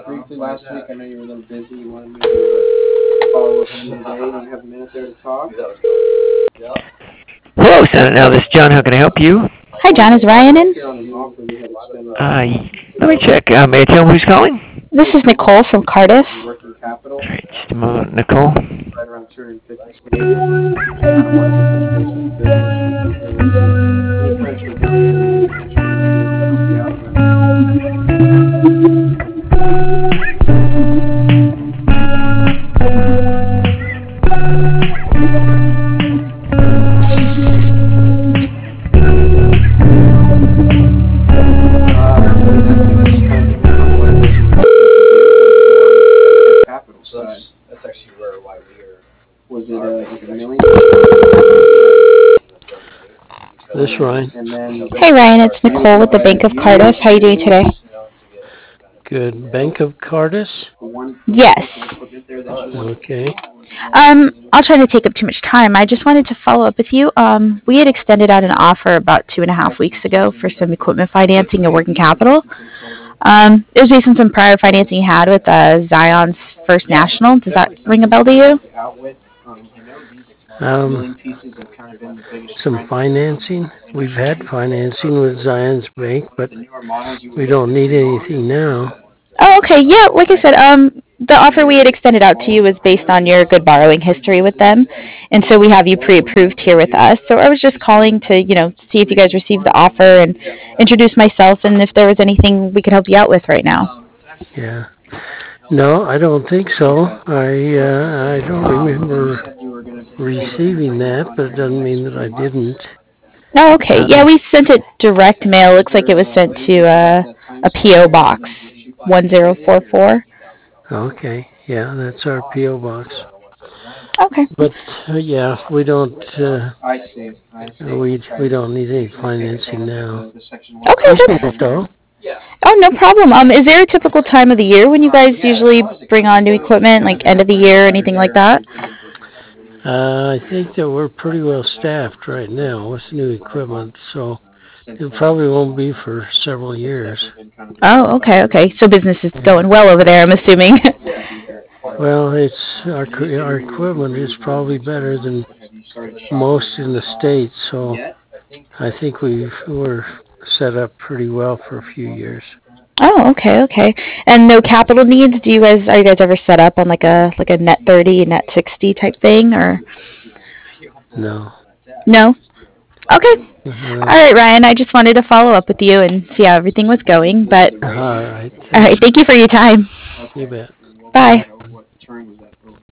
chat briefly last week. I know you were a little busy. You wanted me to follow up with you today. Do you have a minute there to talk? Hello, Senate. Now, this is John. How can I help you? Hi, John. Is Ryan in? Here on an offer we had extended. Let me check. May I tell who's calling? This is Nicole from Cardiff. Working capital. All right, just a moment, Nicole. Right around 250 Canadian. I wanted to touch base with the business. There was any plans for down payment extension to help you out with. That's actually why we are. Was it like a million? This is Ryan. Hey, Ryan. It's Nicole with the Bank of Cardiff. How are you doing today? Good. Bank of Cardiff? Yes. Okay. I'll try to take up too much time. I just wanted to follow up with you. We had extended out an offer about 2.5 weeks ago for some equipment financing and working capital. It was based on some prior financing you had with Zion's First National. Does that ring a bell to you? Some financing. We've had financing with Zion's Bank, but we don't need anything now. Oh, okay. Yeah, like I said, the offer we had extended out to you was based on your good borrowing history with them, and so we have you pre-approved here with us. So I was just calling to, see if you guys received the offer and introduce myself and if there was anything we could help you out with right now. Yeah. No, I don't think so. I don't remember receiving that, but it doesn't mean that I didn't. Oh, okay. Yeah, we sent it direct mail. Looks like it was sent to a P.O. box, 1044. Okay. Yeah, that's our P.O. box. Okay. But yeah, we don't. We don't need any financing now. Okay. So. Oh, no problem. Is there a typical time of the year when you guys usually bring on new equipment, like end of the year, anything like that? I think that we're pretty well staffed right now with new equipment, so it probably won't be for several years. Oh, okay. So business is going well over there, I'm assuming. Well, it's our equipment is probably better than most in the States, so I think we're set up pretty well for a few years. Oh, okay. And no capital needs? Are you guys ever set up on like a net 30, net 60 type thing, or? No. No? Okay. Uh-huh. All right, Ryan. I just wanted to follow up with you and see how everything was going, but. All right. All right. Thank you for your time. You bet. Bye.